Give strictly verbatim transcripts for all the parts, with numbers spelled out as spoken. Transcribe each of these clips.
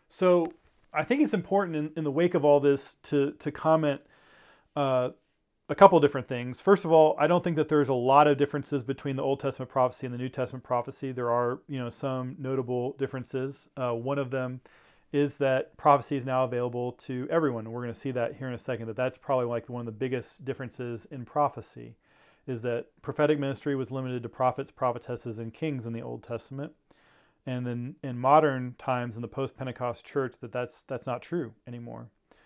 So I think it's important in, in the wake of all this to to comment uh, a couple of different things. First of all, I don't think that there's a lot of differences between the Old Testament prophecy and the New Testament prophecy. There are, you know, some notable differences. Uh, one of them is that prophecy is now available to everyone. And we're going to see that here in a second, that that's probably like one of the biggest differences in prophecy, is that prophetic ministry was limited to prophets, prophetesses, and kings in the Old Testament. And then in modern times in the post-Pentecost church, that that's, that's not true anymore.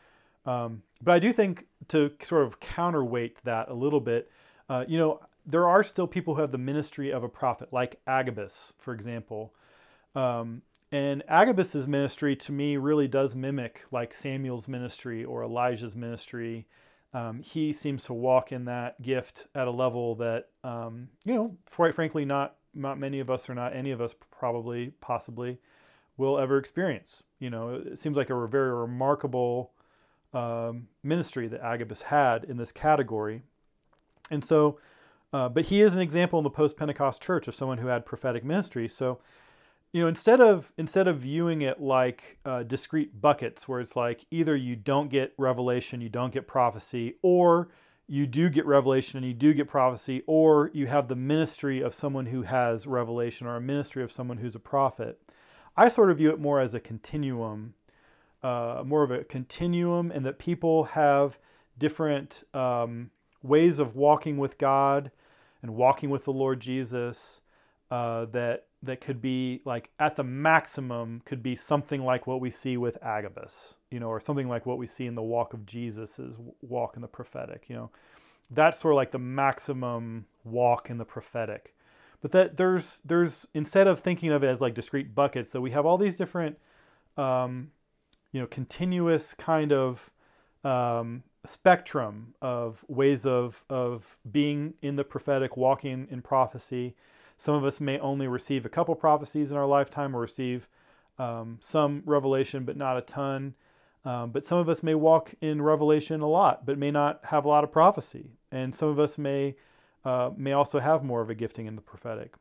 Um, but I do think to sort of counterweight that a little bit, uh, you know, there are still people who have the ministry of a prophet, like Agabus, for example. Um, and Agabus's ministry to me really does mimic like Samuel's ministry or Elijah's ministry. Um, he seems to walk in that gift at a level that, um, you know, quite frankly, not not many of us or not any of us probably, possibly, will ever experience. You know, it seems like a very remarkable um, ministry that Agabus had in this category. And so, uh, but he is an example in the post-Pentecost church of someone who had prophetic ministry. So, you know, instead of instead of viewing it like uh, discrete buckets, where it's like either you don't get revelation, you don't get prophecy, or you do get revelation and you do get prophecy, or you have the ministry of someone who has revelation or a ministry of someone who's a prophet. I sort of view it more as a continuum, uh, more of a continuum, and that people have different um, ways of walking with God and walking with the Lord Jesus uh, that that could be like at the maximum could be something like what we see with Agabus, you know, or something like what we see in the walk of Jesus's walk in the prophetic, you know. That's sort of like the maximum walk in the prophetic. But that there's, there's instead of thinking of it as like discrete buckets, that we have all these different, um, you know, continuous kind of um, spectrum of ways of, of being in the prophetic, walking in prophecy. Some of us may only receive a couple prophecies in our lifetime or receive um, some revelation, but not a ton. Um, but some of us may walk in revelation a lot, but may not have a lot of prophecy. And some of us may uh, may also have more of a gifting in the prophetic.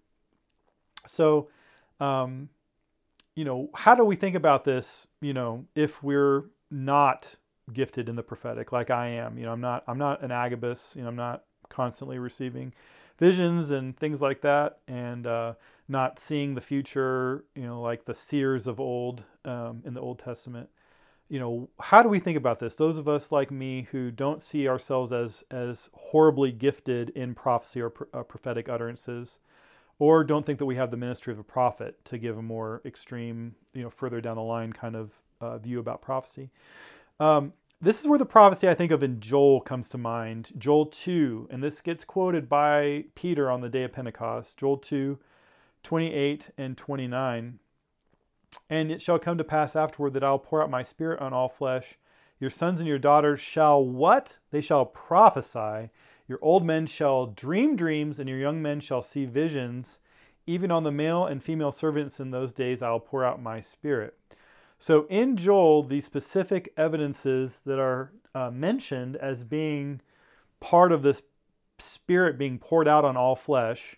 So, um, you know, how do we think about this, you know, if we're not gifted in the prophetic like I am? You know, I'm not, I'm not an Agabus, you know, I'm not constantly receiving visions and things like that, and uh, not seeing the future, you know, like the seers of old um, in the Old Testament. You know, how do we think about this? Those of us like me who don't see ourselves as as horribly gifted in prophecy or pr- uh, prophetic utterances, or don't think that we have the ministry of a prophet, to give a more extreme, you know, further down the line kind of uh, view about prophecy. Um, This is where the prophecy I think of in Joel comes to mind. Joel two, and this gets quoted by Peter on the day of Pentecost. Joel two, twenty-eight and twenty-nine. And it shall come to pass afterward that I will pour out my spirit on all flesh. Your sons and your daughters shall what? They shall prophesy. Your old men shall dream dreams, and your young men shall see visions. Even on the male and female servants in those days I will pour out my spirit. So in Joel, the specific evidences that are uh, mentioned as being part of this spirit being poured out on all flesh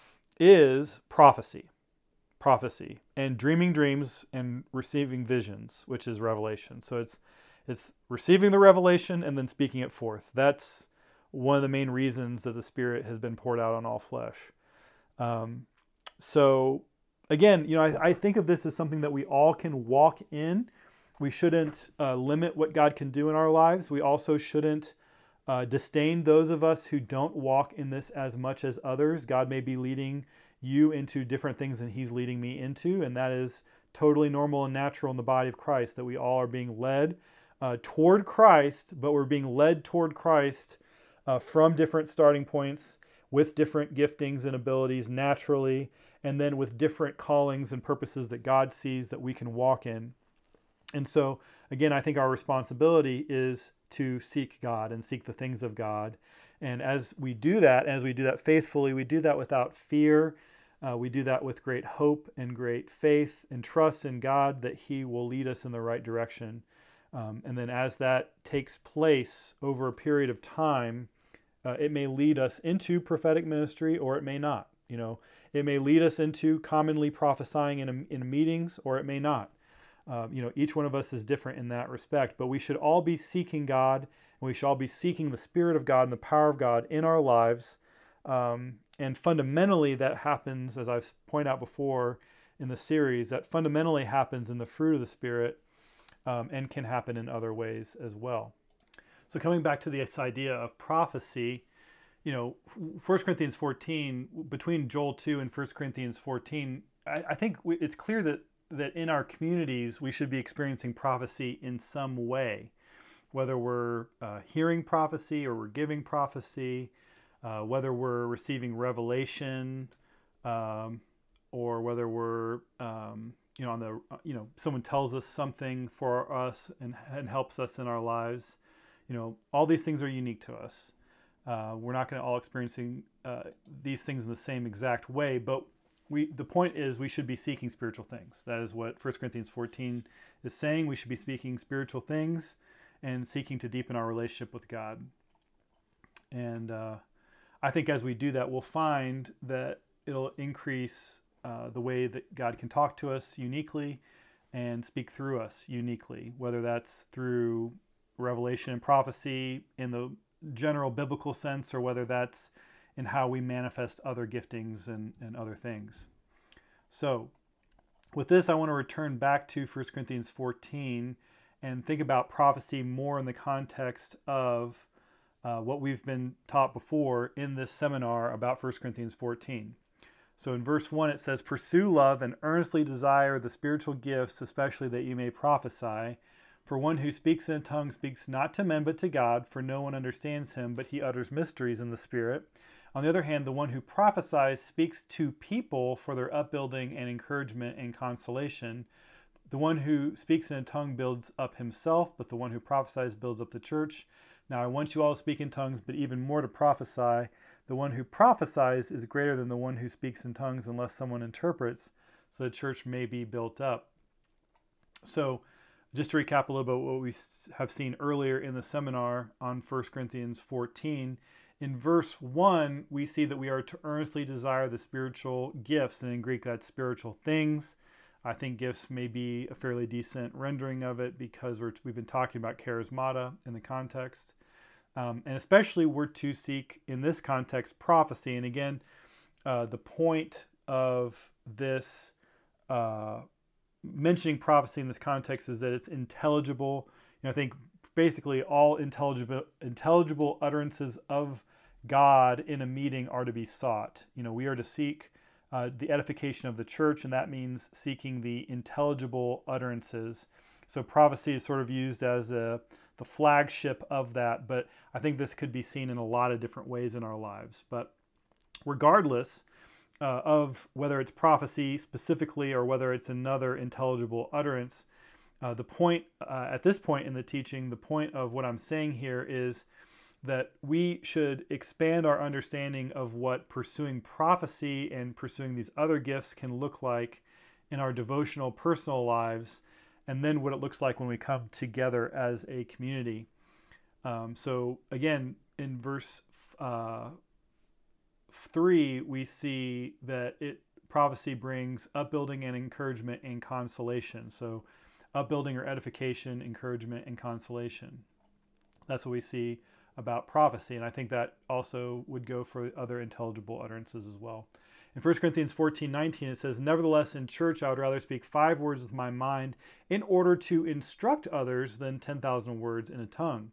is prophecy, prophecy, and dreaming dreams and receiving visions, which is revelation. So it's it's receiving the revelation and then speaking it forth. That's one of the main reasons that the Spirit has been poured out on all flesh. Um, so Again, you know, I, I think of this as something that we all can walk in. We shouldn't uh, limit what God can do in our lives. We also shouldn't uh, disdain those of us who don't walk in this as much as others. God may be leading you into different things than He's leading me into, and that is totally normal and natural in the body of Christ, that we all are being led uh, toward Christ, but we're being led toward Christ uh, from different starting points, with different giftings and abilities naturally, and then with different callings and purposes that God sees that we can walk in. And so, again, I think our responsibility is to seek God and seek the things of God. And as we do that, as we do that faithfully, we do that without fear. Uh, we do that with great hope and great faith and trust in God that He will lead us in the right direction. Um, and then as that takes place over a period of time, uh, it may lead us into prophetic ministry or it may not. You know, it may lead us into commonly prophesying in, in meetings or it may not. Uh, you know, each one of us is different in that respect, but we should all be seeking God, and we should all be seeking the Spirit of God and the power of God in our lives. Um, and fundamentally, that happens, as I've pointed out before in the series, that fundamentally happens in the fruit of the Spirit, um, and can happen in other ways as well. So coming back to this idea of prophecy, you know, First Corinthians fourteen, between Joel two and First Corinthians fourteen, I, I think we, it's clear that that in our communities, we should be experiencing prophecy in some way, whether we're uh, hearing prophecy or we're giving prophecy, uh, whether we're receiving revelation, um, or whether we're, um, you know, on the, you know, someone tells us something for us and, and helps us in our lives. You know, all these things are unique to us. Uh, we're not going to all experiencing uh, these things in the same exact way, but We, the point is we should be seeking spiritual things. That is what First Corinthians fourteen is saying. We should be speaking spiritual things and seeking to deepen our relationship with God. And uh, I think as we do that, we'll find that it'll increase uh, the way that God can talk to us uniquely and speak through us uniquely, whether that's through revelation and prophecy in the general biblical sense, or whether that's in how we manifest other giftings and, and other things. So with this, I want to return back to First Corinthians fourteen and think about prophecy more in the context of uh, what we've been taught before in this seminar about First Corinthians fourteen. So in verse one, it says, "Pursue love and earnestly desire the spiritual gifts, especially that you may prophesy. For one who speaks in a tongue speaks not to men but to God, for no one understands him, but he utters mysteries in the Spirit. On the other hand, the one who prophesies speaks to people for their upbuilding and encouragement and consolation. The one who speaks in a tongue builds up himself, but the one who prophesies builds up the church. Now I want you all to speak in tongues, but even more to prophesy. The one who prophesies is greater than the one who speaks in tongues unless someone interprets, so the church may be built up." So just to recap a little bit what we have seen earlier in the seminar on First Corinthians fourteen, in verse one, we see that we are to earnestly desire the spiritual gifts, and in Greek that's spiritual things. I think gifts may be a fairly decent rendering of it because we're, we've been talking about charismata in the context. Um, and especially we're to seek, in this context, prophecy. And again, uh, the point of this uh, mentioning prophecy in this context is that it's intelligible. You know, I think basically all intelligible intelligible utterances of God in a meeting are to be sought. You know, we are to seek uh, the edification of the church, and that means seeking the intelligible utterances. So prophecy is sort of used as a, the flagship of that, but I think this could be seen in a lot of different ways in our lives. But regardless uh, of whether it's prophecy specifically or whether it's another intelligible utterance, Uh, the point, uh, at this point in the teaching, the point of what I'm saying here is that we should expand our understanding of what pursuing prophecy and pursuing these other gifts can look like in our devotional personal lives, and then what it looks like when we come together as a community. Um, so again, in verse uh, three, we see that it prophecy brings upbuilding and encouragement and consolation. So upbuilding or edification, encouragement, and consolation. That's what we see about prophecy, and I think that also would go for other intelligible utterances as well. In First Corinthians fourteen nineteen, it says, "Nevertheless, in church I would rather speak five words with my mind in order to instruct others than ten thousand words in a tongue."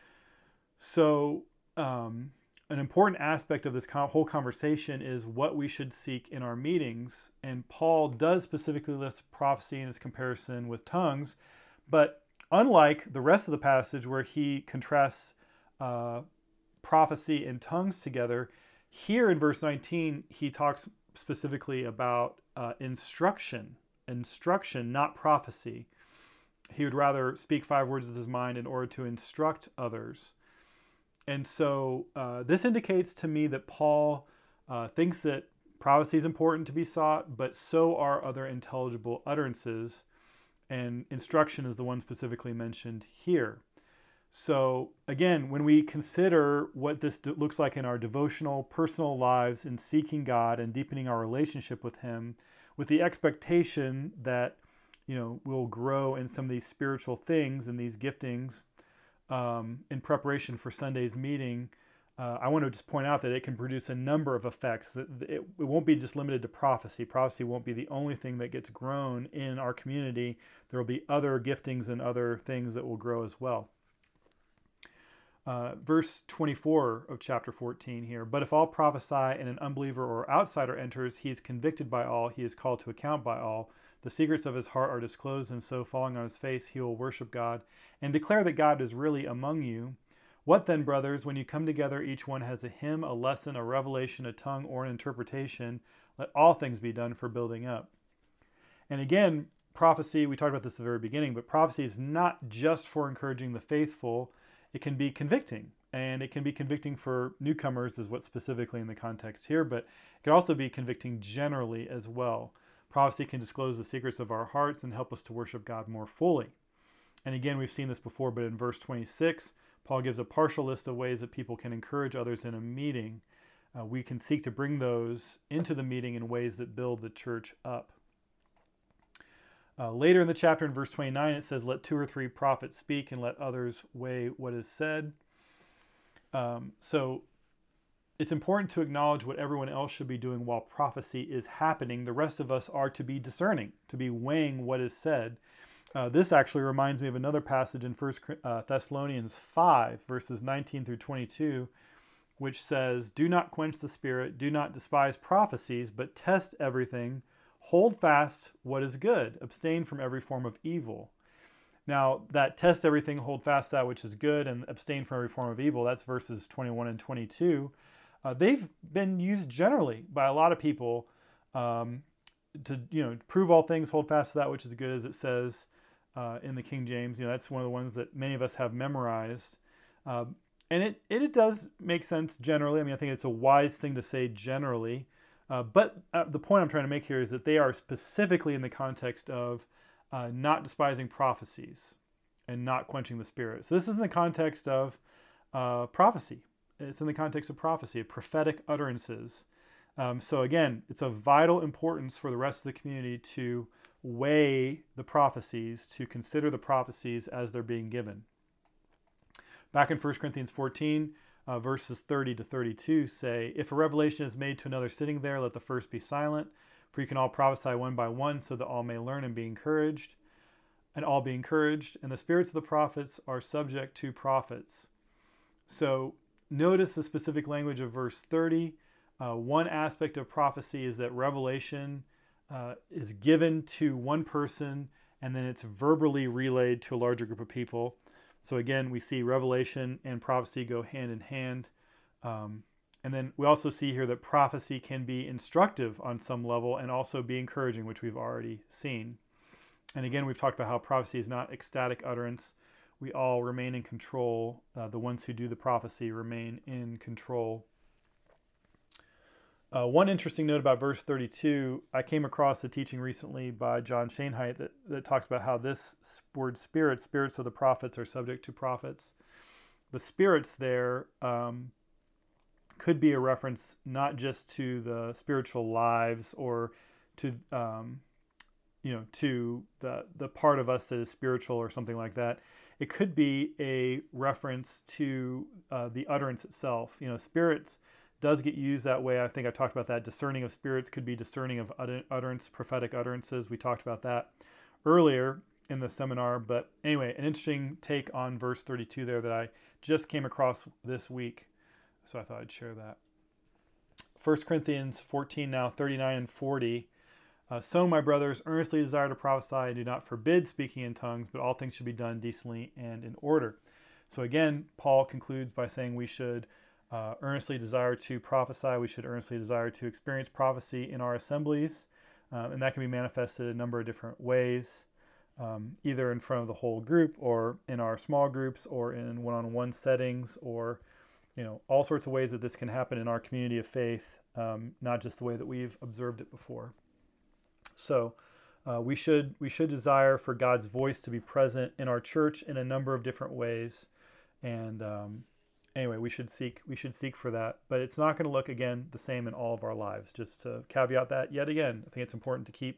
So um, an important aspect of this whole conversation is what we should seek in our meetings. And Paul does specifically list prophecy in his comparison with tongues. But unlike the rest of the passage where he contrasts uh, prophecy and tongues together, here in verse nineteen, he talks specifically about uh, instruction. Instruction, not prophecy. He would rather speak five words with his mind in order to instruct others. And so uh, this indicates to me that Paul uh, thinks that prophecy is important to be sought, but so are other intelligible utterances, and instruction is the one specifically mentioned here. So again, when we consider what this d- looks like in our devotional, personal lives in seeking God and deepening our relationship with Him, with the expectation that you know, we'll grow in some of these spiritual things and these giftings um, in preparation for Sunday's meeting. Uh, I want to just point out that it can produce a number of effects. That it, it won't be just limited to prophecy. Prophecy won't be the only thing that gets grown in our community. There will be other giftings and other things that will grow as well. Uh, verse twenty-four of chapter fourteen here. But if all prophesy and an unbeliever or outsider enters, he is convicted by all, he is called to account by all. The secrets of his heart are disclosed, and so falling on his face, he will worship God and declare that God is really among you. What then, brothers, when you come together, each one has a hymn, a lesson, a revelation, a tongue, or an interpretation. Let all things be done for building up. And again, prophecy, we talked about this at the very beginning, but prophecy is not just for encouraging the faithful. It can be convicting, and it can be convicting for newcomers is what's specifically in the context here, but it can also be convicting generally as well. Prophecy can disclose the secrets of our hearts and help us to worship God more fully. And again, we've seen this before, but in verse twenty-six, Paul gives a partial list of ways that people can encourage others in a meeting. Uh, we can seek to bring those into the meeting in ways that build the church up. Uh, later in the chapter, in verse twenty-nine, it says, let two or three prophets speak and let others weigh what is said. Um, so it's important to acknowledge what everyone else should be doing while prophecy is happening. The rest of us are to be discerning, to be weighing what is said. Uh, this actually reminds me of another passage in First Thessalonians five, verses nineteen through twenty-two, which says, do not quench the spirit, do not despise prophecies, but test everything. Hold fast what is good. Abstain from every form of evil. Now, that test everything, hold fast that which is good, and abstain from every form of evil, that's verses twenty-one and twenty-two. Uh, they've been used generally by a lot of people um, to, you know, prove all things, hold fast to that which is good, as it says uh, in the King James. You know, that's one of the ones that many of us have memorized. Uh, and it, it, it does make sense generally. I mean, I think it's a wise thing to say generally. Uh, but uh, the point I'm trying to make here is that they are specifically in the context of uh, not despising prophecies and not quenching the spirit. So this is in the context of uh, prophecy. It's in the context of prophecy, of prophetic utterances. Um, so again, it's of vital importance for the rest of the community to weigh the prophecies, to consider the prophecies as they're being given. Back in First Corinthians fourteen, Uh, verses thirty to thirty-two say, if a revelation is made to another sitting there, let the first be silent, for you can all prophesy one by one, so that all may learn and be encouraged, and all be encouraged. And the spirits of the prophets are subject to prophets. So notice the specific language of verse thirty. Uh, one aspect of prophecy is that revelation uh, is given to one person, and then it's verbally relayed to a larger group of people. So again, we see revelation and prophecy go hand in hand. Um, and then we also see here that prophecy can be instructive on some level and also be encouraging, which we've already seen. And again, we've talked about how prophecy is not ecstatic utterance. We all remain in control. Uh, the ones who do the prophecy remain in control. Uh, one interesting note about verse thirty-two, I came across a teaching recently by John Shainheit that, that talks about how this word spirit, spirits of the prophets are subject to prophets. The spirits there um, could be a reference not just to the spiritual lives or to, um, you know, to the, the part of us that is spiritual or something like that. It could be a reference to uh, the utterance itself. You know, spirits does get used that way. I think I talked about that. Discerning of spirits could be discerning of utterance, prophetic utterances. We talked about that earlier in the seminar. But anyway, an interesting take on verse thirty-two there that I just came across this week. So I thought I'd share that. First Corinthians fourteen now, thirty-nine and forty. Uh, so, my brothers, earnestly desire to prophesy and do not forbid speaking in tongues, but all things should be done decently and in order. So again, Paul concludes by saying we should Uh, earnestly desire to prophesy. We should earnestly desire to experience prophecy in our assemblies. Um, and that can be manifested in a number of different ways, um, either in front of the whole group or in our small groups or in one-on-one settings, or, you know, all sorts of ways that this can happen in our community of faith, um, not just the way that we've observed it before. So uh, we should we should desire for God's voice to be present in our church in a number of different ways. And um, Anyway, we should seek we should seek for that, but it's not going to look again the same in all of our lives. Just to caveat that yet again, I think it's important to keep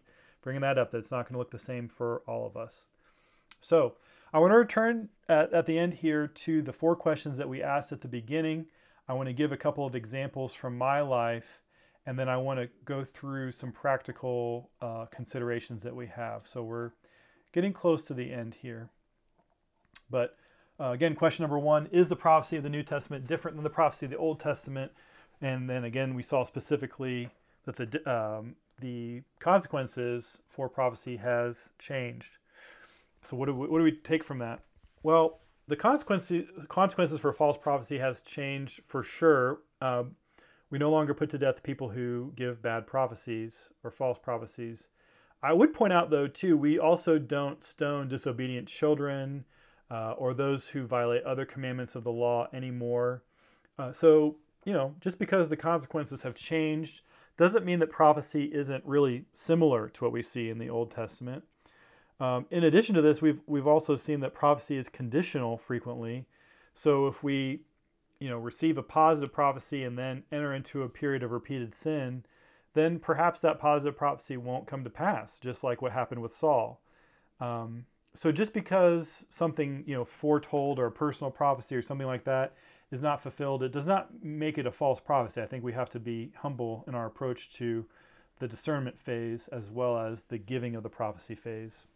bringing that up, that it's not going to look the same for all of us. So I want to return at, at the end here to the four questions that we asked at the beginning. I want to give a couple of examples from my life, and then I want to go through some practical uh, considerations that we have. So we're getting close to the end here. But uh, again, question number one, is the prophecy of the New Testament different than the prophecy of the Old Testament? And then again, we saw specifically that the um, the consequences for prophecy has changed. So what do we, what do we take from that? Well, the consequences consequences for false prophecy has changed for sure. Uh, we no longer put to death people who give bad prophecies or false prophecies. I would point out, though, too, we also don't stone disobedient children uh, or those who violate other commandments of the law anymore. Uh, so, you know, just because the consequences have changed doesn't mean that prophecy isn't really similar to what we see in the Old Testament. Um, in addition to this, we've we've also seen that prophecy is conditional frequently. So if we, you know, receive a positive prophecy and then enter into a period of repeated sin, then perhaps that positive prophecy won't come to pass, just like what happened with Saul. Um, so just because something, you know, foretold or a personal prophecy or something like that is not fulfilled, it does not make it a false prophecy. I think we have to be humble in our approach to the discernment phase as well as the giving of the prophecy phase.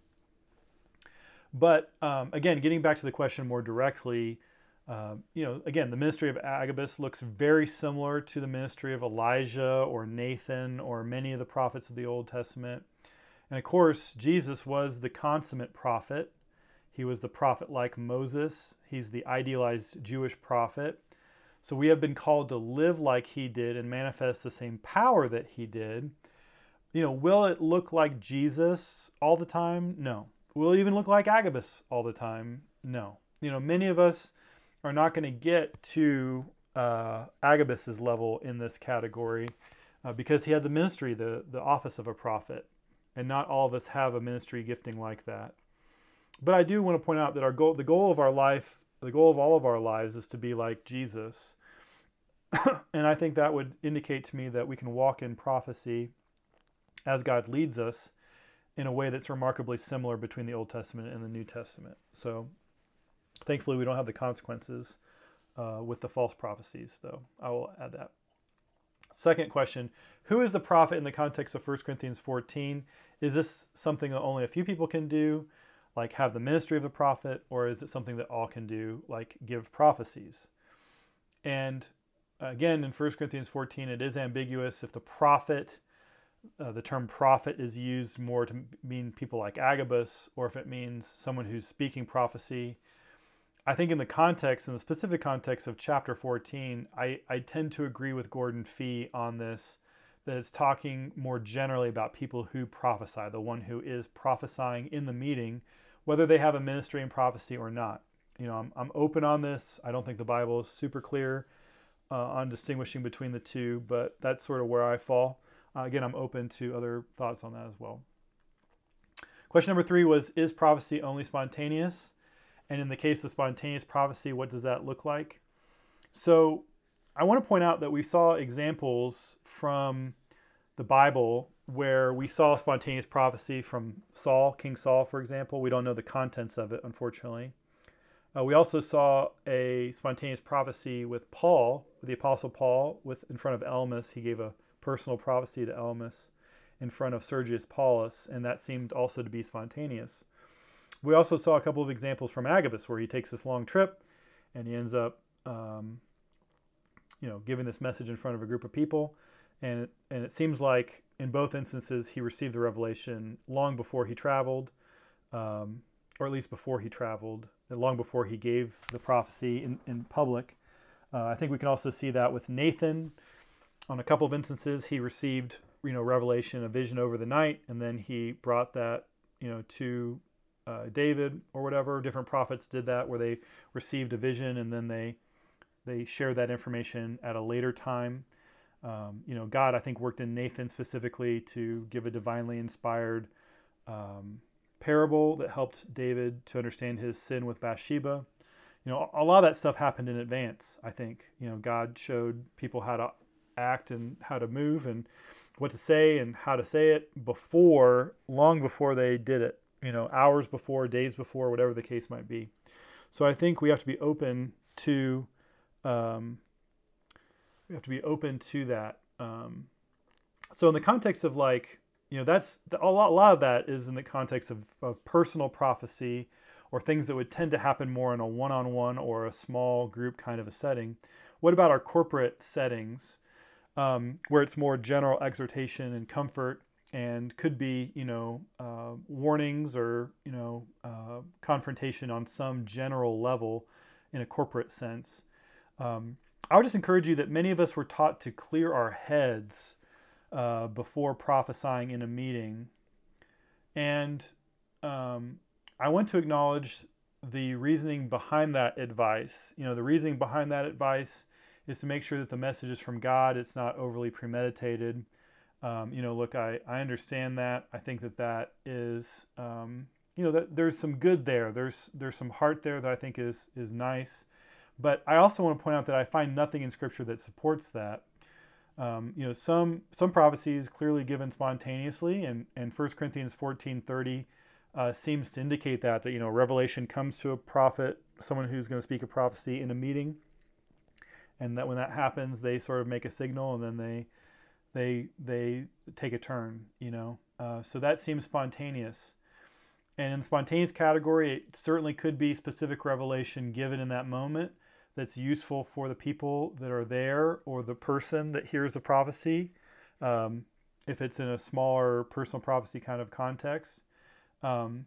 But um, again, getting back to the question more directly, uh, you know, again, the ministry of Agabus looks very similar to the ministry of Elijah or Nathan or many of the prophets of the Old Testament. And of course, Jesus was the consummate prophet. He was the prophet like Moses. He's the idealized Jewish prophet. So we have been called to live like he did and manifest the same power that he did. You know, will it look like Jesus all the time? No. Will it even look like Agabus all the time? No. You know, many of us are not going to get to uh, Agabus's level in this category uh, because he had the ministry, the, the office of a prophet. And not all of us have a ministry gifting like that. But I do want to point out that our goal, the goal of our life, the goal of all of our lives is to be like Jesus. And I think that would indicate to me that we can walk in prophecy as God leads us in a way that's remarkably similar between the Old Testament and the New Testament. So thankfully we don't have the consequences uh, with the false prophecies, though. I will add that. Second question, who is the prophet in the context of First Corinthians fourteen? Is this something that only a few people can do, like have the ministry of the prophet, or is it something that all can do, like give prophecies? And again, in First Corinthians fourteen, it is ambiguous if the prophet, uh, the term prophet is used more to mean people like Agabus, or if it means someone who's speaking prophecy. I think in the context, in the specific context of chapter fourteen, I, I tend to agree with Gordon Fee on this, that it's talking more generally about people who prophesy, the one who is prophesying in the meeting, whether they have a ministry in prophecy or not. You know, I'm, I'm open on this. I don't think the Bible is super clear uh, on distinguishing between the two, but that's sort of where I fall. Uh, again, I'm open to other thoughts on that as well. Question number three was, is prophecy only spontaneous? And in the case of spontaneous prophecy, what does that look like? So I want to point out that we saw examples from the Bible where we saw spontaneous prophecy from Saul, King Saul, for example. We don't know the contents of it, unfortunately. Uh, we also saw a spontaneous prophecy with Paul, the Apostle Paul, with in front of Elymas. He gave a personal prophecy to Elymas in front of Sergius Paulus, and that seemed also to be spontaneous. We also saw a couple of examples from Agabus where he takes this long trip and he ends up um, you know, giving this message in front of a group of people. And it, and it seems like in both instances he received the revelation long before he traveled, um, or at least before he traveled, and long before he gave the prophecy in, in public. Uh, I think we can also see that with Nathan. On a couple of instances, he received, you know, revelation, a vision over the night, and then he brought that, you know, to uh, David or whatever. Different prophets did that, where they received a vision and then they they shared that information at a later time. Um, you know, God, I think, worked in Nathan specifically to give a divinely inspired um, parable that helped David to understand his sin with Bathsheba. You know, a lot of that stuff happened in advance, I think. You know, God showed people how to act and how to move, and what to say and how to say it before, long before they did it, you know, hours before, days before, whatever the case might be. So I think we have to be open to, um, we have to be open to that. Um, so in the context of like, you know, that's a lot, a lot of that is in the context of, of personal prophecy or things that would tend to happen more in a one-on-one or a small group kind of a setting. What about our corporate settings, um, where it's more general exhortation and comfort and could be, you know, uh, warnings or, you know, uh, confrontation on some general level in a corporate sense? Um, I would just encourage you that many of us were taught to clear our heads uh, before prophesying in a meeting. And um, I want to acknowledge the reasoning behind that advice. You know, the reasoning behind that advice is to make sure that the message is from God. It's not overly premeditated. Um, you know, look, I, I understand that. I think that that is, um, you know, that there's some good there. There's there's some heart there that I think is is nice. But I also want to point out that I find nothing in Scripture that supports that. Um, you know, some some prophecies clearly given spontaneously, and and First Corinthians fourteen thirty uh, seems to indicate that that you know revelation comes to a prophet, someone who's going to speak a prophecy in a meeting, and that when that happens, they sort of make a signal, and then they they they take a turn. You know, uh, so that seems spontaneous. And in the spontaneous category, it certainly could be specific revelation given in that moment that's useful for the people that are there or the person that hears the prophecy, um, if it's in a smaller personal prophecy kind of context. Um,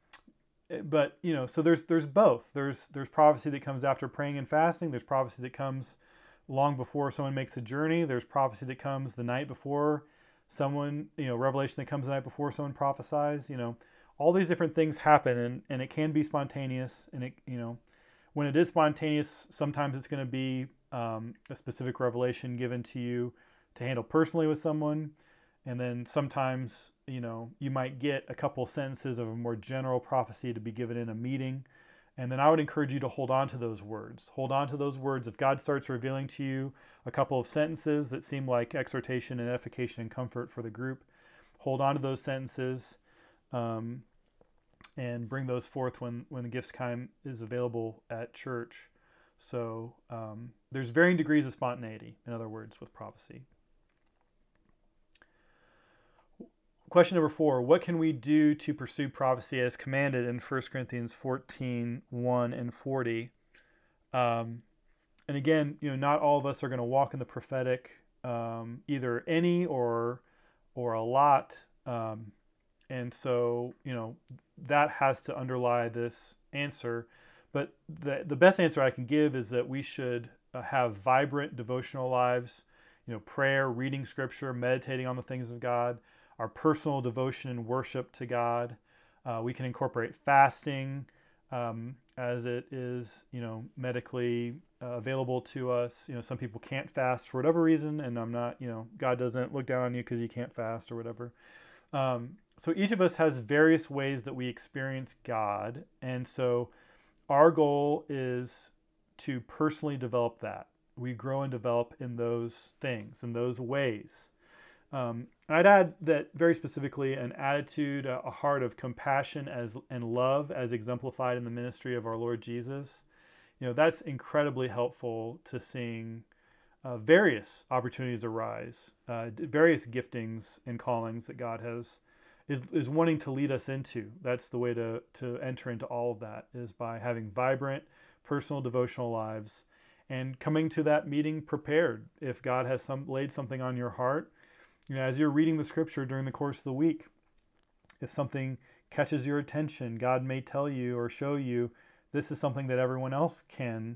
but you know, so there's there's both. There's there's prophecy that comes after praying and fasting. There's prophecy that comes long before someone makes a journey. There's prophecy that comes the night before someone, you know, revelation that comes the night before someone prophesies. You know, all these different things happen, and, and it can be spontaneous. And it, you know, when it is spontaneous, sometimes it's going to be um, a specific revelation given to you to handle personally with someone. And then sometimes, you know, you might get a couple sentences of a more general prophecy to be given in a meeting. And then I would encourage you to hold on to those words. Hold on to those words. If God starts revealing to you a couple of sentences that seem like exhortation and edification and comfort for the group, hold on to those sentences. Um, and bring those forth when, when the gifts time is available at church. So um, there's varying degrees of spontaneity, in other words, with prophecy. Question number four, what can we do to pursue prophecy as commanded in First Corinthians fourteen, one and forty? Um, and again, you know, not all of us are going to walk in the prophetic, um, either any or or a lot. Um, and so, you know, that has to underlie this answer. But the the best answer I can give is that we should uh, have vibrant devotional lives, you know, prayer, reading scripture, meditating on the things of God, our personal devotion and worship to God. Uh, we can incorporate fasting um, as it is, you know, medically uh, available to us. You know, some people can't fast for whatever reason, and I'm not, you know, God doesn't look down on you because you can't fast or whatever. Um, so each of us has various ways that we experience God. And so our goal is to personally develop that. We grow and develop in those things, in those ways. Um, and I'd add that very specifically an attitude, a heart of compassion as and love as exemplified in the ministry of our Lord Jesus. You know, that's incredibly helpful to seeing uh, various opportunities arise, uh, various giftings and callings that God has is is wanting to lead us into. That's the way to to enter into all of that, is by having vibrant personal devotional lives and coming to that meeting prepared. If God has some laid something on your heart, you know, as you're reading the scripture during the course of the week, if something catches your attention, God may tell you or show you this is something that everyone else can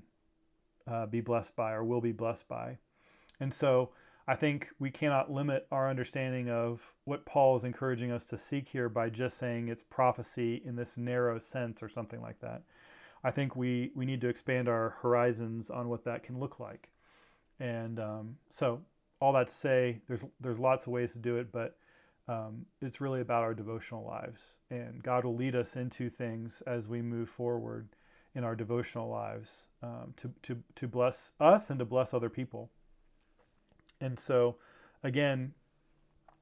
uh, be blessed by or will be blessed by. And so I think we cannot limit our understanding of what Paul is encouraging us to seek here by just saying it's prophecy in this narrow sense or something like that. I think we, we need to expand our horizons on what that can look like. And um, so all that to say, there's there's lots of ways to do it, but um, it's really about our devotional lives. And God will lead us into things as we move forward in our devotional lives um, to, to, to bless us and to bless other people. And so, again,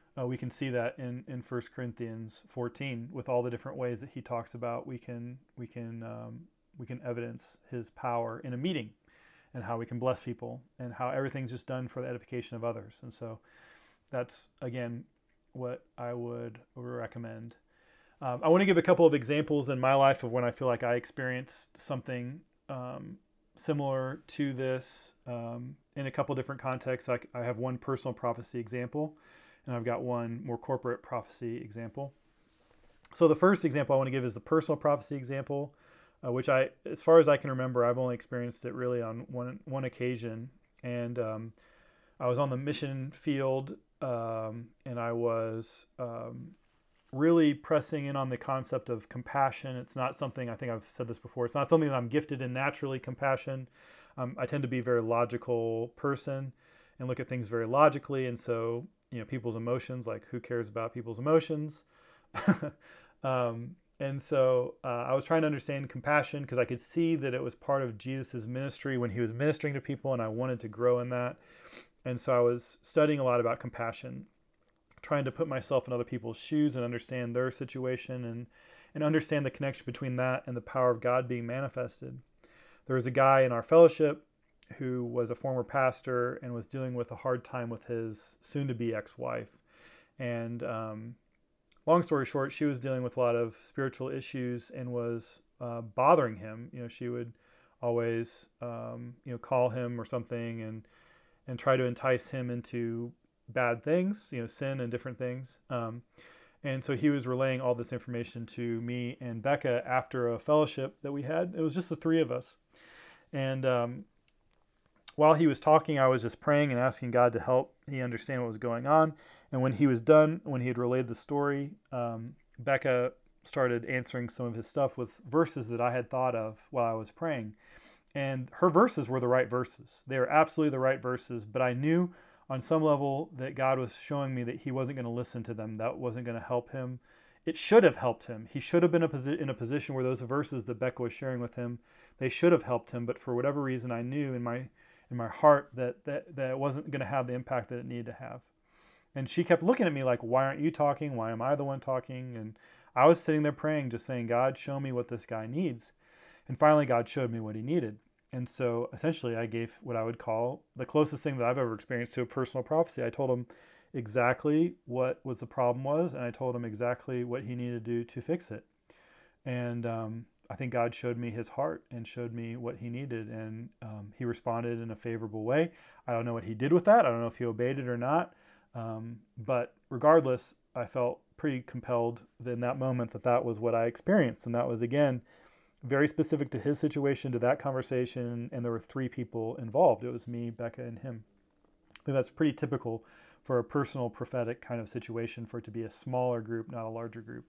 Uh, we can see that in, in First Corinthians fourteen with all the different ways that he talks about we can we can um, we can evidence his power in a meeting, and how we can bless people, and how everything's just done for the edification of others. And so that's, again, what I would recommend. Um, I want to give a couple of examples in my life of when I feel like I experienced something um, similar to this um, in a couple different contexts. I, I have one personal prophecy example, and I've got one more corporate prophecy example. So the first example I want to give is the personal prophecy example, uh, which I, as far as I can remember, I've only experienced it really on one one occasion. And um, I was on the mission field, um, and I was um, really pressing in on the concept of compassion. It's not something, I think I've said this before, it's not something that I'm gifted in naturally, compassion. Um, I tend to be a very logical person and look at things very logically. And so, you know, people's emotions, like who cares about people's emotions? um, and so uh, I was trying to understand compassion because I could see that it was part of Jesus's ministry when he was ministering to people, and I wanted to grow in that. And so I was studying a lot about compassion, trying to put myself in other people's shoes and understand their situation, and, and understand the connection between that and the power of God being manifested. There was a guy in our fellowship who was a former pastor and was dealing with a hard time with his soon-to-be ex-wife. And um, long story short, she was dealing with a lot of spiritual issues and was uh, bothering him. You know, she would always, um, you know, call him or something and and try to entice him into bad things, you know, sin and different things. Um, and so he was relaying all this information to me and Becca after a fellowship that we had. It was just the three of us. And um, while he was talking, I was just praying and asking God to help me understand what was going on. And when he was done, when he had relayed the story, um, Becca started answering some of his stuff with verses that I had thought of while I was praying. And her verses were the right verses. They were absolutely the right verses, but I knew on some level that God was showing me that he wasn't going to listen to them. That wasn't going to help him. It should have helped him. He should have been a posi- in a position where those verses that Becca was sharing with him, they should have helped him. But for whatever reason, I knew in my in my heart that that, that it wasn't going to have the impact that it needed to have. And she kept looking at me like, why aren't you talking? Why am I the one talking? And I was sitting there praying, just saying, God, show me what this guy needs. And finally, God showed me what he needed. And so essentially I gave what I would call the closest thing that I've ever experienced to a personal prophecy. I told him exactly what was the problem was, and I told him exactly what he needed to do to fix it. And um, I think God showed me his heart and showed me what he needed, and um, he responded in a favorable way. I don't know what he did with that. I don't know if he obeyed it or not. Um, but regardless, I felt pretty compelled in that moment that that was what I experienced. And that was, again, very specific to his situation, to that conversation, and there were three people involved. It was me, Becca, and him. I think that's pretty typical for a personal prophetic kind of situation, for it to be a smaller group, not a larger group.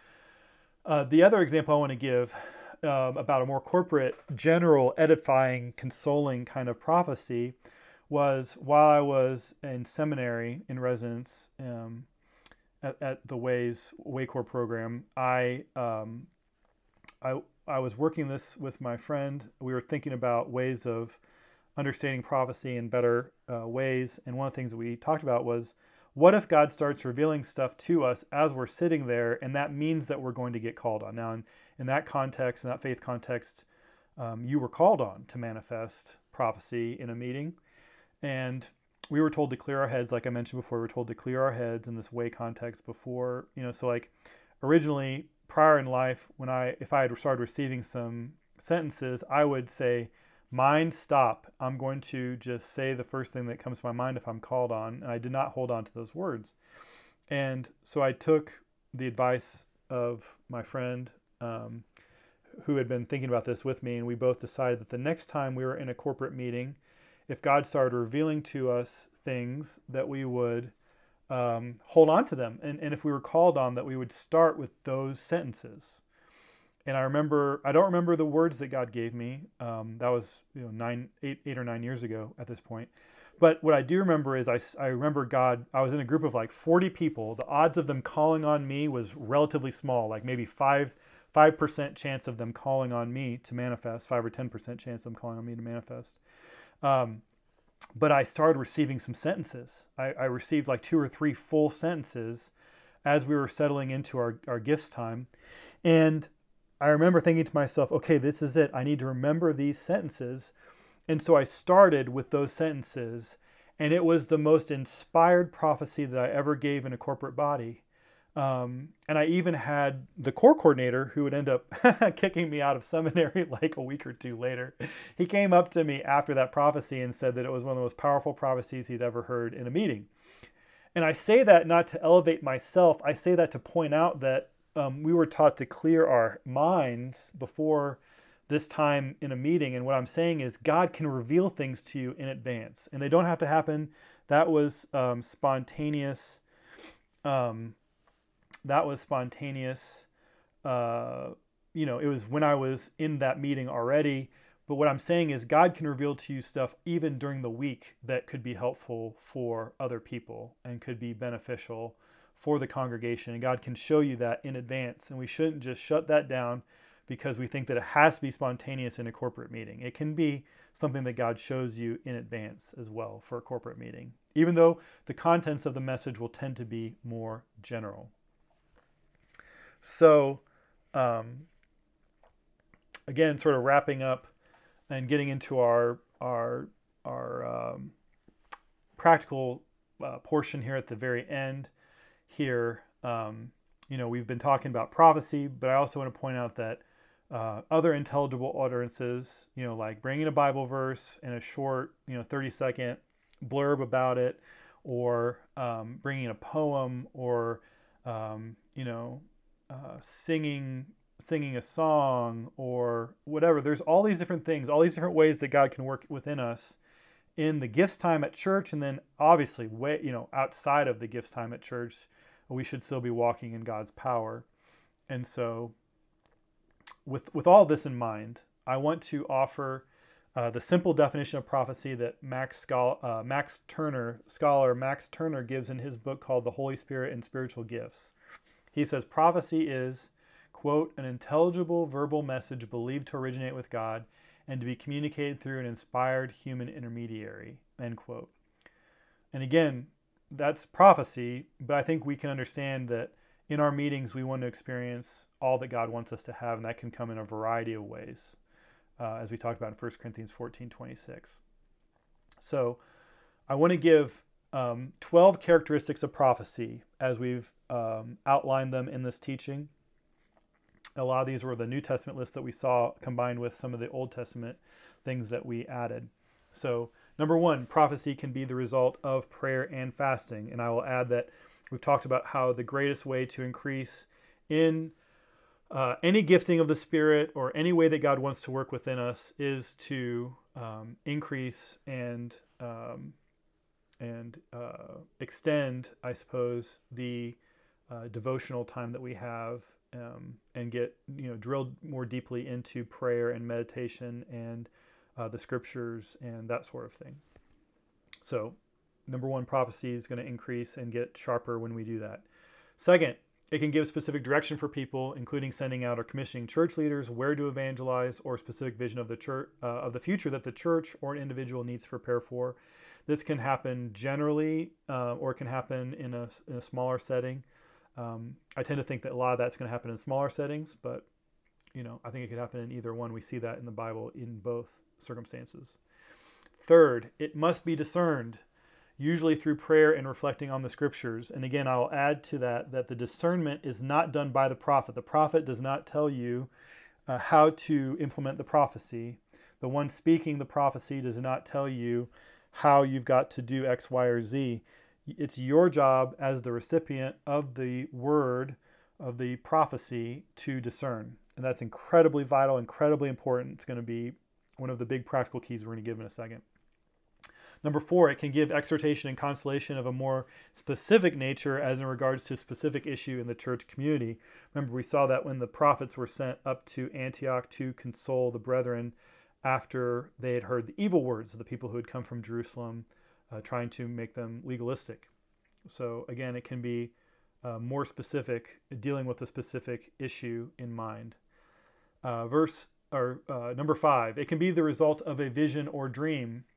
Uh, the other example I want to give um, about a more corporate, general, edifying, consoling kind of prophecy was while I was in seminary in residence um, at, at the Ways Waycore program. I um, I I was working this with my friend. We were thinking about ways of understanding prophecy in better uh, ways. And one of the things that we talked about was, what if God starts revealing stuff to us as we're sitting there, and that means that we're going to get called on? Now, in, in that context, in that faith context, um, you were called on to manifest prophecy in a meeting. And we were told to clear our heads. Like I mentioned before, we were told to clear our heads in this way context before, you know, so like originally, prior in life, when I, if I had started receiving some sentences, I would say, mind, stop. I'm going to just say the first thing that comes to my mind if I'm called on. And I did not hold on to those words. And so I took the advice of my friend um, who had been thinking about this with me. And we both decided that the next time we were in a corporate meeting, if God started revealing to us things, that we would Um, hold on to them. And, and if we were called on, that we would start with those sentences. And I remember, I don't remember the words that God gave me. Um, that was, you know, nine, eight, eight or nine years ago at this point. But what I do remember is I, I remember God, I was in a group of like forty people. The odds of them calling on me was relatively small, like maybe five, five percent chance of them calling on me to manifest, five or ten percent chance of them calling on me to manifest. Um, but I started receiving some sentences. I, I received like two or three full sentences as we were settling into our, our gifts time. And I remember thinking to myself, okay, this is it. I need to remember these sentences. And so I started with those sentences, and it was the most inspired prophecy that I ever gave in a corporate body. Um, and I even had the core coordinator, who would end up kicking me out of seminary like a week or two later. He came up to me after that prophecy and said that it was one of the most powerful prophecies he'd ever heard in a meeting. And I say that not to elevate myself. I say that to point out that um, we were taught to clear our minds before this time in a meeting. And what I'm saying is God can reveal things to you in advance, and they don't have to happen. That was um, spontaneous. Um, that was spontaneous. Uh, you know, it was when I was in that meeting already. But what I'm saying is God can reveal to you stuff even during the week that could be helpful for other people and could be beneficial for the congregation. And God can show you that in advance. And we shouldn't just shut that down because we think that it has to be spontaneous in a corporate meeting. It can be something that God shows you in advance as well for a corporate meeting, even though the contents of the message will tend to be more general. So, um, again, sort of wrapping up and getting into our our our um, practical uh, portion here at the very end. Here, um, you know, we've been talking about prophecy, but I also want to point out that uh, other intelligible utterances, you know, like bringing a Bible verse and a short, you know, thirty second blurb about it, or um, bringing a poem, or um, you know, uh, singing. singing a song or whatever. There's all these different things, all these different ways that God can work within us in the gifts time at church. And then obviously way, you know, outside of the gifts time at church, we should still be walking in God's power. And so with, with all this in mind, I want to offer uh, the simple definition of prophecy that Max, Schol- uh, Max Turner, scholar Max Turner gives in his book called The Holy Spirit and Spiritual Gifts. He says, prophecy is, quote, an intelligible verbal message believed to originate with God and to be communicated through an inspired human intermediary, end quote. And again, that's prophecy, but I think we can understand that in our meetings, we want to experience all that God wants us to have, and that can come in a variety of ways, uh, as we talked about in First Corinthians fourteen twenty-six. So I want to give um, twelve characteristics of prophecy as we've um, outlined them in this teaching. A lot of these were the New Testament list that we saw combined with some of the Old Testament things that we added. So number one, prophecy can be the result of prayer and fasting. And I will add that we've talked about how the greatest way to increase in uh, any gifting of the Spirit or any way that God wants to work within us is to um, increase and um, and uh, extend, I suppose, the uh, devotional time that we have. Um, and get, you know, drilled more deeply into prayer and meditation and uh, the scriptures and that sort of thing. So, number one, prophecy is going to increase and get sharper when we do that. Second, it can give specific direction for people, including sending out or commissioning church leaders where to evangelize or specific vision of the church uh, of the future that the church or an individual needs to prepare for. This can happen generally, uh, or it can happen in a, in a smaller setting. Um, I tend to think that a lot of that's going to happen in smaller settings, but, you know, I think it could happen in either one. We see that in the Bible in both circumstances. Third, it must be discerned, usually through prayer and reflecting on the scriptures. And again, I'll add to that that the discernment is not done by the prophet. The prophet does not tell you uh, how to implement the prophecy. The one speaking the prophecy does not tell you how you've got to do X, Y, or Z. It's your job as the recipient of the word, of the prophecy, to discern. And that's incredibly vital, incredibly important. It's going to be one of the big practical keys we're going to give in a second. Number four, it can give exhortation and consolation of a more specific nature as in regards to a specific issue in the church community. Remember, we saw that when the prophets were sent up to Antioch to console the brethren after they had heard the evil words of the people who had come from Jerusalem, Uh, trying to make them legalistic. So again, it can be uh, more specific, dealing with a specific issue in mind. Uh, verse or uh, number five, it can be the result of a vision or dream.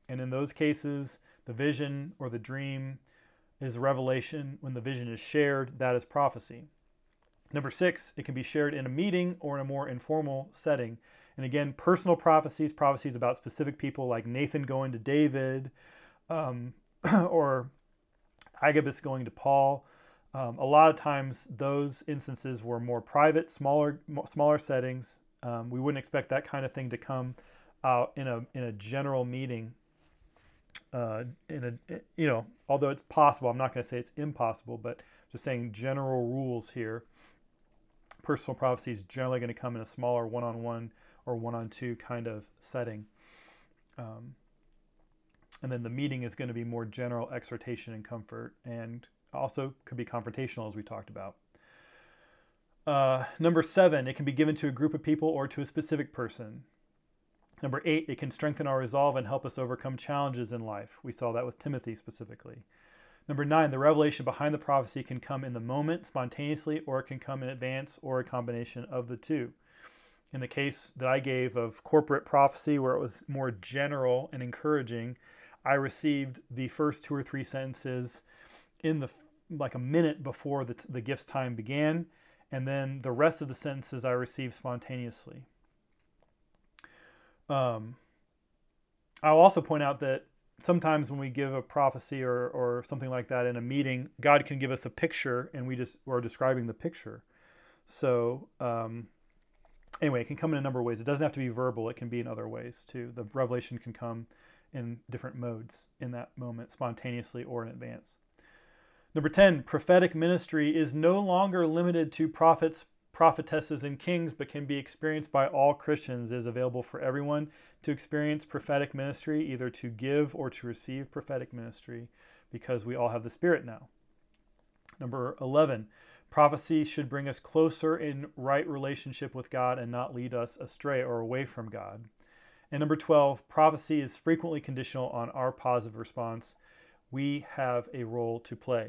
And in those cases, the vision or the dream is revelation. When the vision is shared, that is prophecy. Number six, it can be shared in a meeting or in a more informal setting. And again, personal prophecies, prophecies about specific people like Nathan going to David, um, or Agabus going to Paul. Um, a lot of times those instances were more private, smaller, smaller settings. Um, we wouldn't expect that kind of thing to come out in a in a general meeting. Uh, in a you know, although it's possible, I'm not going to say it's impossible, but just saying general rules here. Personal prophecy is generally going to come in a smaller one-on-one or one-on-two kind of setting. Um, and then the meeting is going to be more general exhortation and comfort, and also could be confrontational, as we talked about. Uh, number seven, it can be given to a group of people or to a specific person. Number eight, it can strengthen our resolve and help us overcome challenges in life. We saw that with Timothy specifically. Number nine, the revelation behind the prophecy can come in the moment, spontaneously, or it can come in advance, or a combination of the two. In the case that I gave of corporate prophecy, where it was more general and encouraging, I received the first two or three sentences in the like a minute before the, the gift's time began, and then the rest of the sentences I received spontaneously. Um, I'll also point out that sometimes when we give a prophecy or, or something like that in a meeting, God can give us a picture and we just are describing the picture. So um, anyway, it can come in a number of ways. It doesn't have to be verbal. It can be in other ways too. The revelation can come in different modes in that moment, spontaneously or in advance. Number ten, prophetic ministry is no longer limited to prophets, prophetesses, and kings, but can be experienced by all Christians. It is available for everyone to experience prophetic ministry, either to give or to receive prophetic ministry, because we all have the Spirit now. Number eleven, prophecy should bring us closer in right relationship with God and not lead us astray or away from God. And number twelve, prophecy is frequently conditional on our positive response. We have a role to play.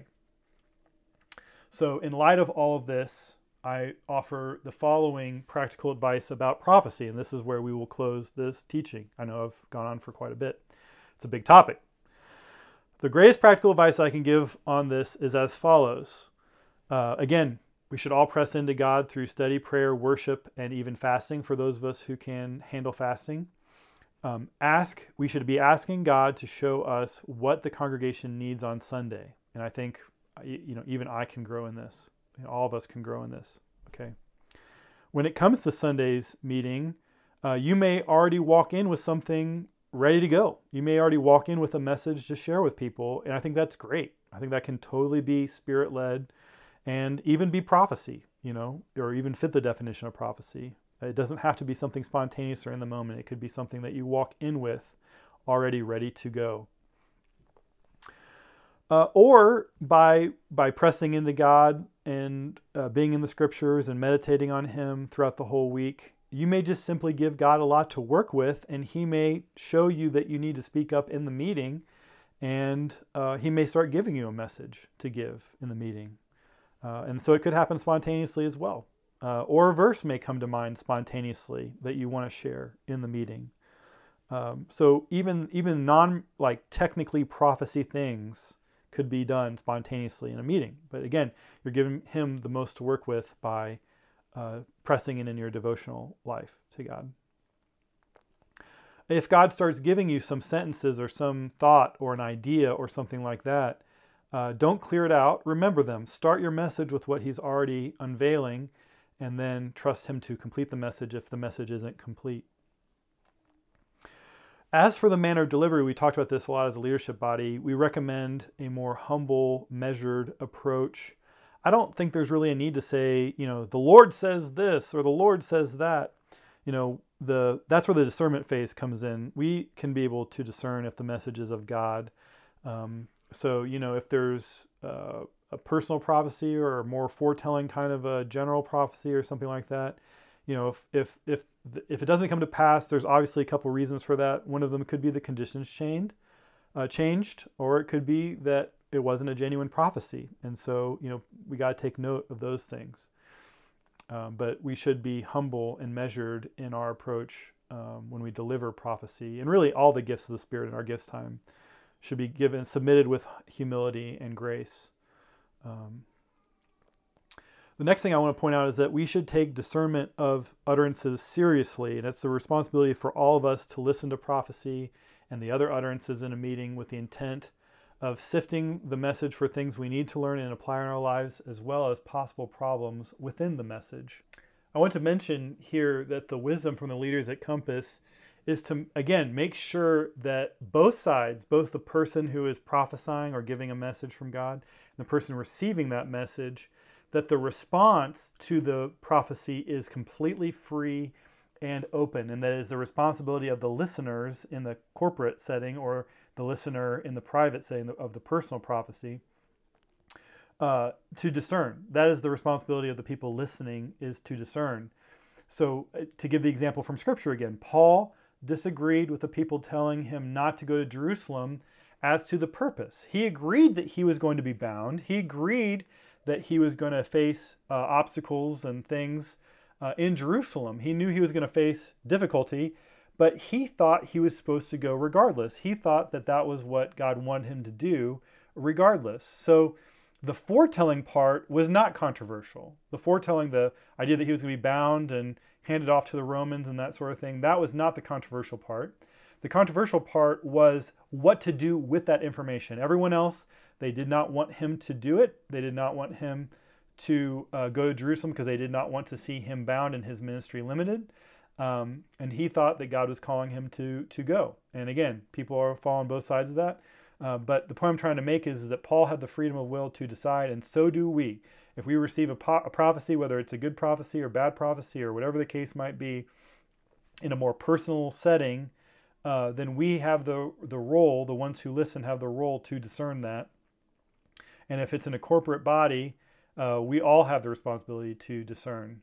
So in light of all of this, I offer the following practical advice about prophecy, and this is where we will close this teaching. I know I've gone on for quite a bit. It's a big topic. The greatest practical advice I can give on this is as follows. Uh, again, we should all press into God through steady prayer, worship, and even fasting for those of us who can handle fasting. Um, ask, we should be asking God to show us what the congregation needs on Sunday. And I think, you know, even I can grow in this. All of us can grow in this, okay? When it comes to Sunday's meeting, uh, you may already walk in with something ready to go. You may already walk in with a message to share with people, and I think that's great. I think that can totally be Spirit-led and even be prophecy, you know, or even fit the definition of prophecy. It doesn't have to be something spontaneous or in the moment. It could be something that you walk in with already ready to go. Uh, or by by pressing into God and uh, being in the scriptures and meditating on Him throughout the whole week, you may just simply give God a lot to work with, and He may show you that you need to speak up in the meeting, and uh, He may start giving you a message to give in the meeting. Uh, and so it could happen spontaneously as well. Uh, or a verse may come to mind spontaneously that you want to share in the meeting. Um, so even even non like technically prophecy things could be done spontaneously in a meeting. But again, you're giving Him the most to work with by uh, pressing in in your devotional life to God. If God starts giving you some sentences or some thought or an idea or something like that, uh, don't clear it out. Remember them. Start your message with what He's already unveiling, and then trust Him to complete the message if the message isn't complete. As for the manner of delivery, we talked about this a lot as a leadership body. We recommend a more humble, measured approach. I don't think there's really a need to say, you know, the Lord says this or the Lord says that. You know, the that's where the discernment phase comes in. We can be able to discern if the message is of God. Um, so, you know, if there's uh, a personal prophecy or a more foretelling kind of a general prophecy or something like that, you know, if if if if it doesn't come to pass, there's obviously a couple reasons for that. One of them could be the conditions changed, uh, changed, or it could be that it wasn't a genuine prophecy, and so you know we got to take note of those things. Um, but we should be humble and measured in our approach um, when we deliver prophecy, and really all the gifts of the Spirit in our gifts time should be given, submitted with humility and grace. Um, the next thing I want to point out is that we should take discernment of utterances seriously, and it's the responsibility for all of us to listen to prophecy and the other utterances in a meeting with the intent of sifting the message for things we need to learn and apply in our lives, as well as possible problems within the message. I want to mention here that the wisdom from the leaders at Compass is to, again, make sure that both sides, both the person who is prophesying or giving a message from God and the person receiving that message, that the response to the prophecy is completely free and open, and that it is the responsibility of the listeners in the corporate setting or the listener in the private setting of the personal prophecy uh, to discern. That is the responsibility of the people listening, is to discern. So to give the example from Scripture again, Paul disagreed with the people telling him not to go to Jerusalem as to the purpose. He agreed that he was going to be bound. He agreed that he was going to face uh, obstacles and things uh, in Jerusalem. He knew he was going to face difficulty, but he thought he was supposed to go regardless. He thought that that was what God wanted him to do regardless. So the foretelling part was not controversial. The foretelling, the idea that he was going to be bound and handed off to the Romans and that sort of thing, that was not the controversial part. The controversial part was what to do with that information. Everyone else, they did not want him to do it. They did not want him to uh, go to Jerusalem because they did not want to see him bound and his ministry limited. Um, and he thought that God was calling him to to go. And again, people are following both sides of that. Uh, but the point I'm trying to make is, is that Paul had the freedom of will to decide, and so do we. If we receive a, po- a prophecy, whether it's a good prophecy or bad prophecy or whatever the case might be, in a more personal setting, uh, then we have the the role, the ones who listen have the role to discern that. And if it's in a corporate body, uh, we all have the responsibility to discern.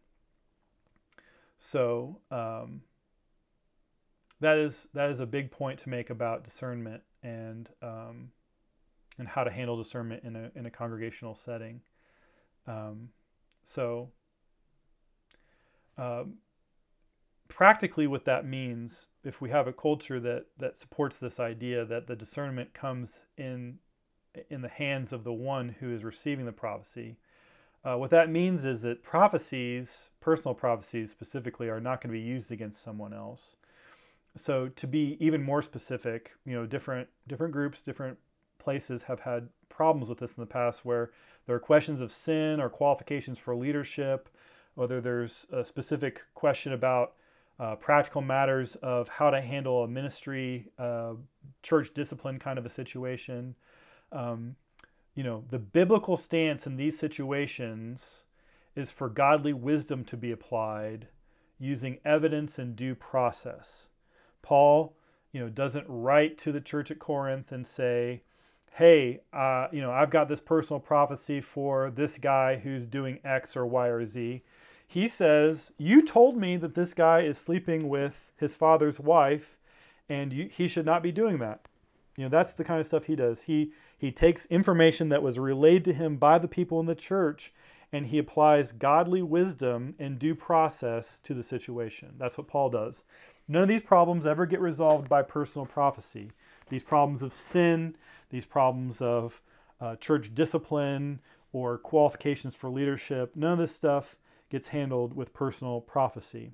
So um, that is that is a big point to make about discernment and um, and how to handle discernment in a in a congregational setting. Um, so um, practically, what that means, if we have a culture that that supports this idea that the discernment comes in in the hands of the one who is receiving the prophecy, uh, what that means is that prophecies, personal prophecies specifically, are not going to be used against someone else. So to be even more specific, you know, different different groups, different places have had problems with this in the past, where there are questions of sin or qualifications for leadership, whether there's a specific question about uh, practical matters of how to handle a ministry, uh, church discipline kind of a situation. Um, you know, the biblical stance in these situations is for godly wisdom to be applied using evidence and due process. Paul, you know, doesn't write to the church at Corinth and say, hey, uh, you know, I've got this personal prophecy for this guy who's doing X or Y or Z. He says, you told me that this guy is sleeping with his father's wife, and you, he should not be doing that. You know, that's the kind of stuff he does. He he takes information that was relayed to him by the people in the church, and he applies godly wisdom and due process to the situation. That's what Paul does. None of these problems ever get resolved by personal prophecy. These problems of sin, these problems of uh, church discipline or qualifications for leadership, none of this stuff gets handled with personal prophecy.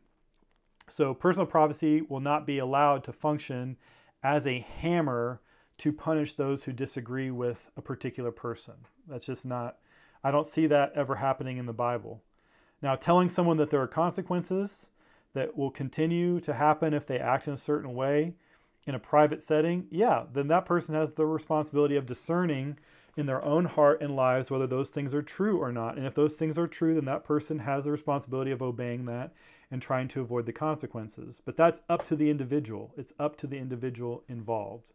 So personal prophecy will not be allowed to function as a hammer to punish those who disagree with a particular person. That's just not, I don't see that ever happening in the Bible. Now, telling someone that there are consequences that will continue to happen if they act in a certain way in a private setting, yeah, then that person has the responsibility of discerning in their own heart and lives whether those things are true or not. And if those things are true, then that person has the responsibility of obeying that and trying to avoid the consequences. But that's up to the individual. It's up to the individual involved.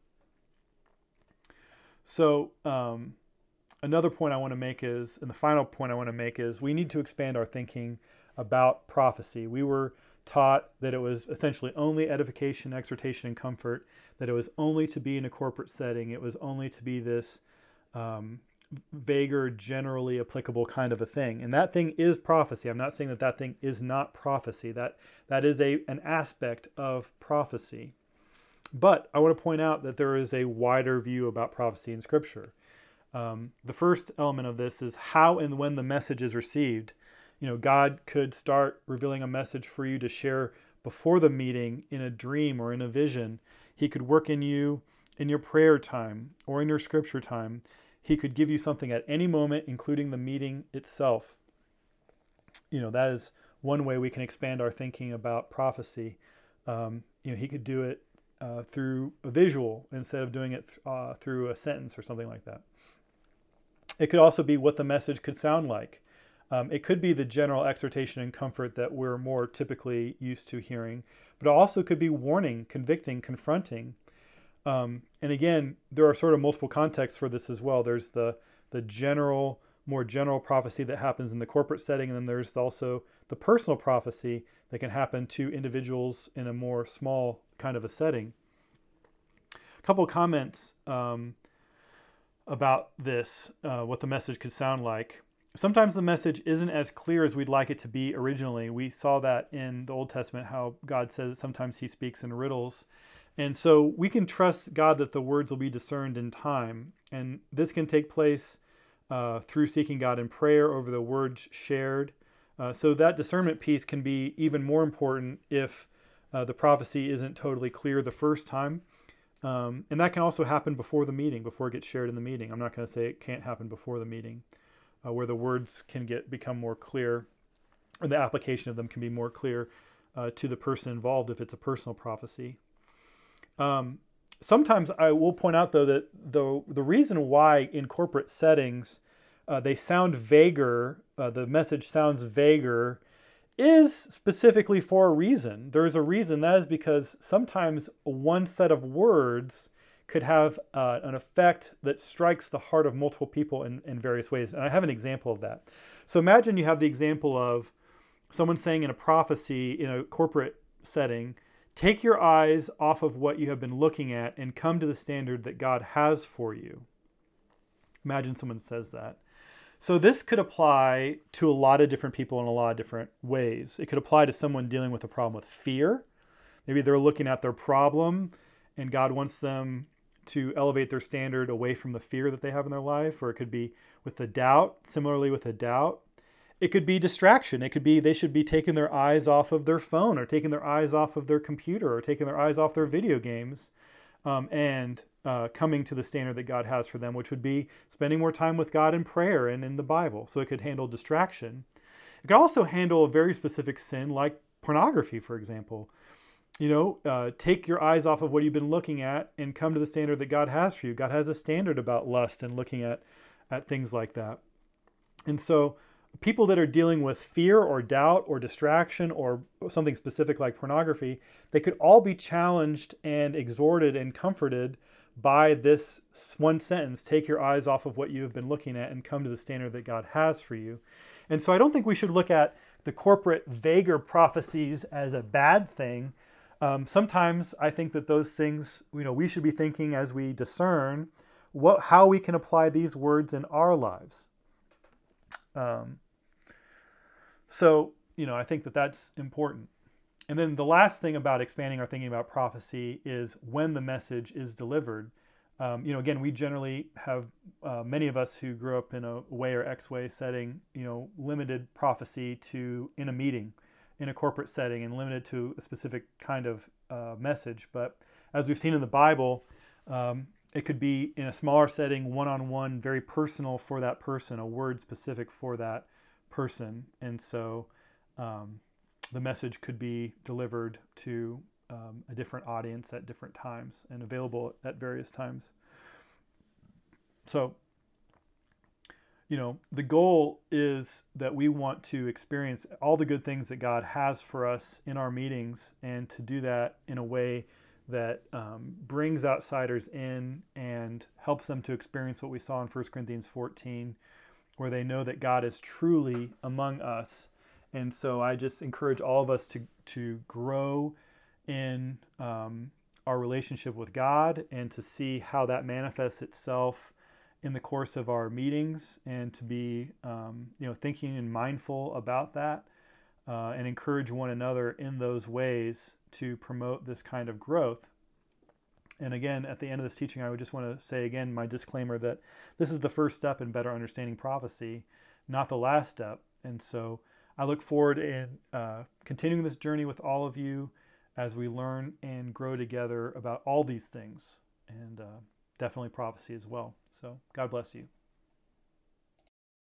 So um, another point I want to make is, and the final point I want to make is, we need to expand our thinking about prophecy. We were taught that it was essentially only edification, exhortation, and comfort, that it was only to be in a corporate setting. It was only to be this um, vaguer, generally applicable kind of a thing. And that thing is prophecy. I'm not saying that that thing is not prophecy. That that is a an aspect of prophecy. But I want to point out that there is a wider view about prophecy in Scripture. Um, the first element of this is how and when the message is received. You know, God could start revealing a message for you to share before the meeting in a dream or in a vision. He could work in you in your prayer time or in your scripture time. He could give you something at any moment, including the meeting itself. You know, that is one way we can expand our thinking about prophecy. Um, you know, he could do it uh, through a visual instead of doing it uh, through a sentence or something like that. It could also be what the message could sound like. Um, it could be the general exhortation and comfort that we're more typically used to hearing, but it also could be warning, convicting, confronting. Um, and again, there are sort of multiple contexts for this as well. There's the the general, more general prophecy that happens in the corporate setting, and then there's also the personal prophecy that can happen to individuals in a more small kind of a setting. A couple of comments um, about this, uh, what the message could sound like. Sometimes the message isn't as clear as we'd like it to be originally. We saw that in the Old Testament, how God says sometimes he speaks in riddles. And so we can trust God that the words will be discerned in time. And this can take place uh, through seeking God in prayer over the words shared. Uh, so that discernment piece can be even more important if uh, the prophecy isn't totally clear the first time. Um, and that can also happen before the meeting, before it gets shared in the meeting. I'm not going to say it can't happen before the meeting. Uh, where the words can get become more clear, or the application of them can be more clear uh, to the person involved if it's a personal prophecy. Um, sometimes I will point out, though, that the, the reason why in corporate settings uh, they sound vaguer, uh, the message sounds vaguer, is specifically for a reason. There's a reason. That is because sometimes one set of words could have uh, an effect that strikes the heart of multiple people in, in various ways. And I have an example of that. So imagine you have the example of someone saying in a prophecy in a corporate setting, take your eyes off of what you have been looking at and come to the standard that God has for you. Imagine someone says that. So this could apply to a lot of different people in a lot of different ways. It could apply to someone dealing with a problem with fear. Maybe they're looking at their problem and God wants them to elevate their standard away from the fear that they have in their life. Or it could be with the doubt, similarly with the doubt. It could be distraction. It could be they should be taking their eyes off of their phone, or taking their eyes off of their computer, or taking their eyes off their video games, um, and uh, coming to the standard that God has for them, which would be spending more time with God in prayer and in the Bible. So it could handle distraction. It could also handle a very specific sin like pornography, for example. You know, uh, take your eyes off of what you've been looking at and come to the standard that God has for you. God has a standard about lust and looking at, at things like that. And so people that are dealing with fear or doubt or distraction or something specific like pornography, they could all be challenged and exhorted and comforted by this one sentence, take your eyes off of what you have been looking at and come to the standard that God has for you. And so I don't think we should look at the corporate vaguer prophecies as a bad thing. Um, sometimes I think that those things, you know, we should be thinking as we discern what, how we can apply these words in our lives. Um, so, you know, I think that that's important. And then the last thing about expanding our thinking about prophecy is when the message is delivered. Um, you know, again, we generally have, uh, many of us who grew up in a way or X way setting, you know, limited prophecy to in a meeting, in a corporate setting, and limited to a specific kind of uh, message. But as we've seen in the Bible, um, it could be in a smaller setting, one-on-one, very personal for that person, a word specific for that person. And so um, the message could be delivered to um, a different audience at different times and available at various times. So, you know, the goal is that we want to experience all the good things that God has for us in our meetings, and to do that in a way that um, brings outsiders in and helps them to experience what we saw in First Corinthians fourteen, where they know that God is truly among us. And so I just encourage all of us to, to grow in um, our relationship with God, and to see how that manifests itself in the course of our meetings, and to be um, you know thinking and mindful about that, uh, and encourage one another in those ways to promote this kind of growth. And again, at the end of this teaching, I would just want to say again my disclaimer that this is the first step in better understanding prophecy, not the last step. And so I look forward in uh, continuing this journey with all of you as we learn and grow together about all these things, and uh, definitely prophecy as well. So God bless you.